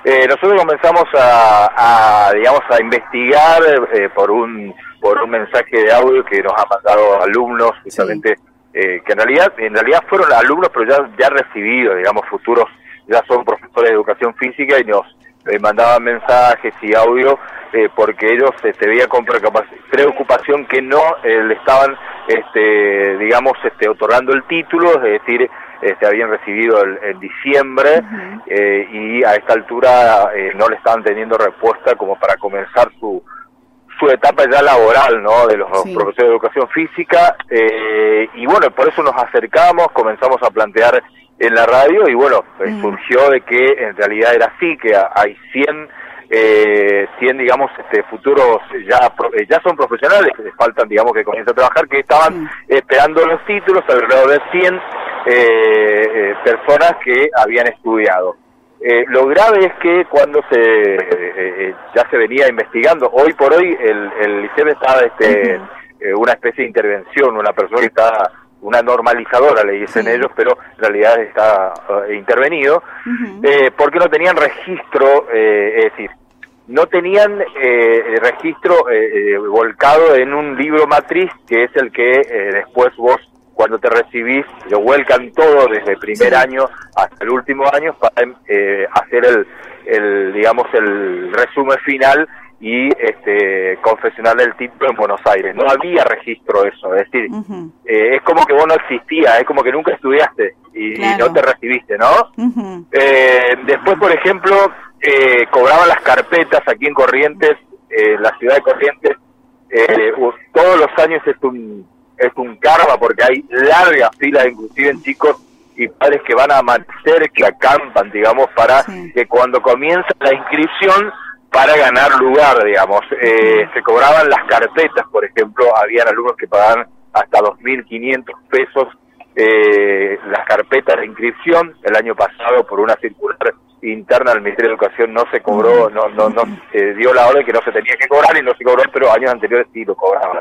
Nosotros comenzamos digamos, a investigar por un mensaje de audio que nos han mandado alumnos, justamente, que en realidad fueron alumnos, pero ya recibidos, digamos, futuros, ya son profesores de educación física y nos mandaban mensajes y audio porque ellos veían con preocupación que no le estaban, digamos, otorgando el título, es decir, habían recibido en diciembre y a esta altura no le estaban teniendo respuesta como para comenzar su etapa ya laboral, ¿no?, de los profesores de educación física, y bueno, por eso nos acercamos, comenzamos a plantear en la radio y bueno, surgió de que en realidad era así, que hay 100 digamos, futuros ya son profesionales, que les faltan, digamos, que comiencen a trabajar, que estaban esperando los títulos, alrededor de 100 personas que habían estudiado. Lo grave es que cuando ya se venía investigando, hoy por hoy el ICEB está una especie de intervención, una persona que está, una normalizadora le dicen ellos, pero en realidad está intervenido, porque no tenían registro, es decir, no tenían registro volcado en un libro matriz, que es el que después vos, cuando te recibís, lo vuelcan todo desde el primer año hasta el último año para hacer digamos, el resumen final y confeccionarle el título en Buenos Aires. No había registro de eso, es decir, es como que vos no existías, es como que nunca estudiaste y no te recibiste, ¿no? Después, por ejemplo, cobraban las carpetas aquí en Corrientes, la ciudad de Corrientes, todos los años es un karma porque hay largas filas, inclusive en chicos y padres que van a amanecer, que acampan, digamos, para que cuando comienza la inscripción, para ganar lugar, digamos. Se cobraban las carpetas, por ejemplo, habían alumnos que pagaban hasta 2.500 pesos las carpetas de inscripción. El año pasado, por una circular interna del Ministerio de Educación, no se cobró, no dio la orden que no se tenía que cobrar y no se cobró, pero años anteriores sí lo cobraban.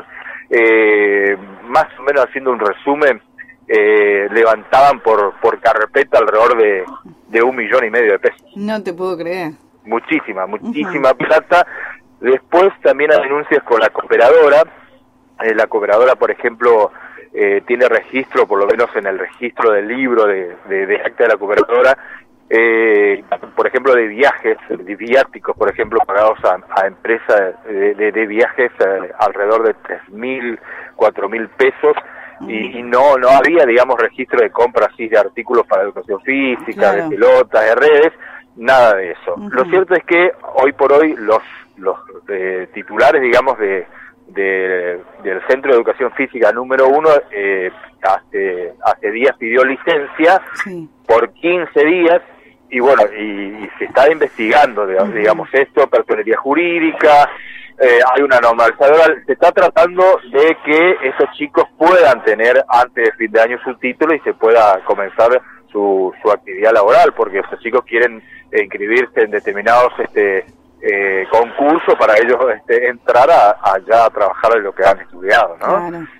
Más o menos haciendo un resumen, levantaban por carpeta alrededor de 1,5 millones de pesos. No te puedo creer. Muchísima plata. Después también hay denuncias con la cooperadora. La cooperadora, por ejemplo, tiene registro, por lo menos en el registro del libro de acta de la cooperadora, por ejemplo, de viajes, de viáticos, por ejemplo, pagados a empresas de viajes alrededor de 3.000, 4.000 pesos. Y no había, digamos, registro de compra así de artículos para educación física, de pelotas, de redes, nada de eso. Lo cierto es que hoy por hoy los titulares, digamos, del Centro de Educación Física número 1, hace días pidió licencia por 15 días, y bueno, y se está investigando, digamos, esto, personería jurídica, hay una normalizadora, se está tratando de que esos chicos puedan tener antes de fin de año su título y se pueda comenzar su actividad laboral, porque esos chicos quieren inscribirse en determinados concursos para ellos entrar allá a trabajar en lo que han estudiado, ¿no? Claro.